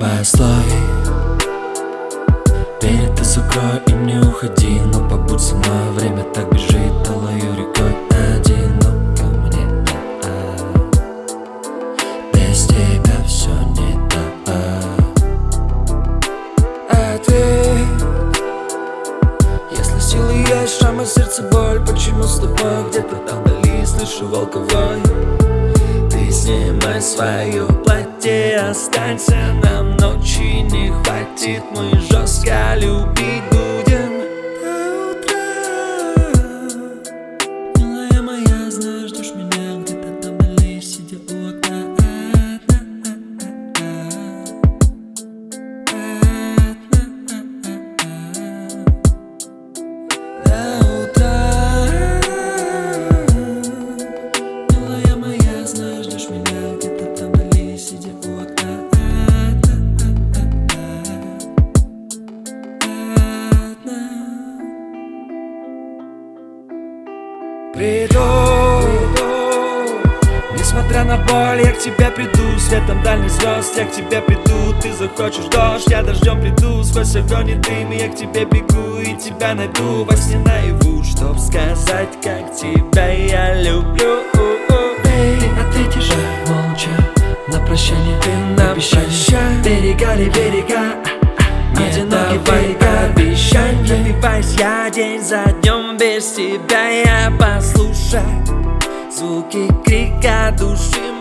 Постой, дверь ты закрой и не уходи, но побудь со мной, время так бежит алою рекой. Одиноко мне, без тебя все не так. Ответь, если силы есть, шрамы, сердце, боль, почему с тобой где-то там вдали слышу волковой? Ты снимай свое платье, останься, нам ночи не хватит, мы жестко любить будем до утра. Милая моя, знаешь, ждешь меня где-то там вдали, сидя у окна. До утра. Милая моя, знаешь, ждешь меня где-то там вдали, сидя у окна. Приду, несмотря на боль, я к тебе приду. Светом дальних звезд я к тебе приду. Ты захочешь дождь, я дождем приду. Сквозь огонь и дым я к тебе бегу и тебя найду во сне наяву, чтоб сказать, как тебя я люблю. Ты ответишь молча на прощание, ты обещаешь берега ли берега, одинокий берега обещаний. Напиваюсь я день за днем без тебя, я послушай звуки крика души